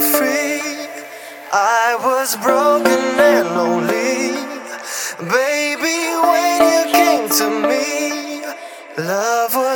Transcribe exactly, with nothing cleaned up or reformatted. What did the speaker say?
free. I was broken and lonely, baby, when you came to me. Love was